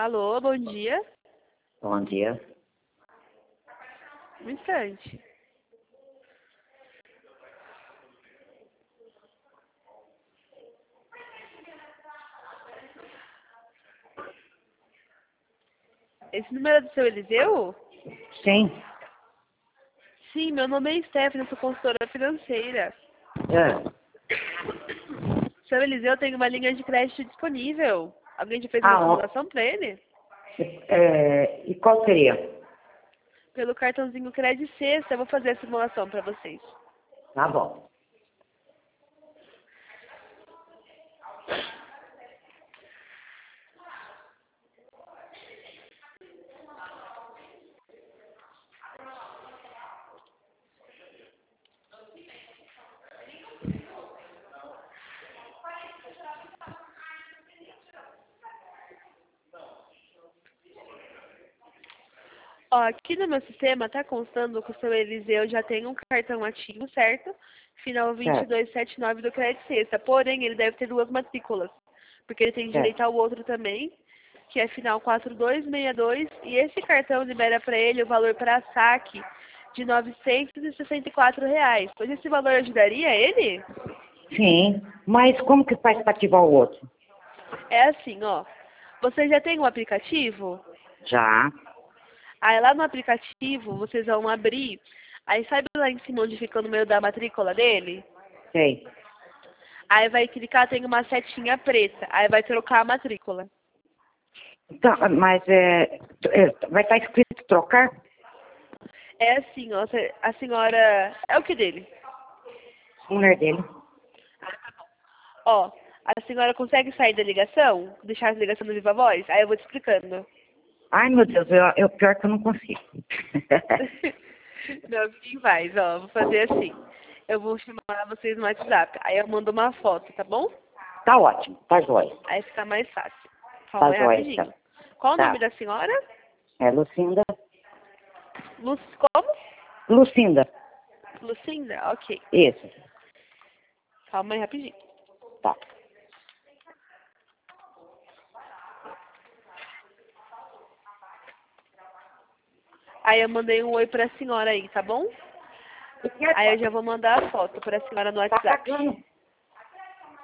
Alô, bom dia. Bom dia. Um instante. Esse número é do seu Eliseu? Sim. Sim, meu nome é Stephanie, sou consultora financeira. Seu Eliseu tem uma linha de crédito disponível. Alguém já fez uma simulação para ele? E qual seria? Pelo cartãozinho Credit Sexta, eu vou fazer a simulação para vocês. Tá bom. Ó, aqui no meu sistema tá constando que o seu Eliseu já tem um cartão ativo, certo? Final 2279 do Credit Sexta. Porém, ele deve ter duas matrículas. Porque ele tem direito ao outro também, que é final 4262. E esse cartão libera para ele o valor para saque de R$ 964. Pois esse valor ajudaria ele? Sim. Mas como que faz para ativar o outro? É assim, ó. Você já tem um aplicativo? Já. Aí lá no aplicativo vocês vão abrir. Aí sabe lá em cima onde fica o número da matrícula dele? Sei. Aí vai clicar, tem uma setinha preta. Aí vai trocar a matrícula. Então, mas vai estar escrito trocar? É assim, ó. A senhora. É o que dele? Mulher dele. Ó, a senhora consegue sair da ligação? Deixar a ligação no Viva Voz? Aí eu vou te explicando. Ai, meu Deus, pior que eu não consigo. Não, quem faz, ó. Vou fazer assim. Eu vou chamar vocês no WhatsApp. Aí eu mando uma foto, tá bom? Tá ótimo, tá jóia. Aí fica mais fácil. Tá Calma aí jóia, rapidinho. tá. Qual o Tá. nome da senhora? É Lucinda. Como? Lucinda. Lucinda? Ok. Isso. Calma aí rapidinho. Tá. Aí eu mandei um oi pra senhora aí, tá bom? Aí eu já vou mandar a foto pra senhora no Tá WhatsApp. pagando.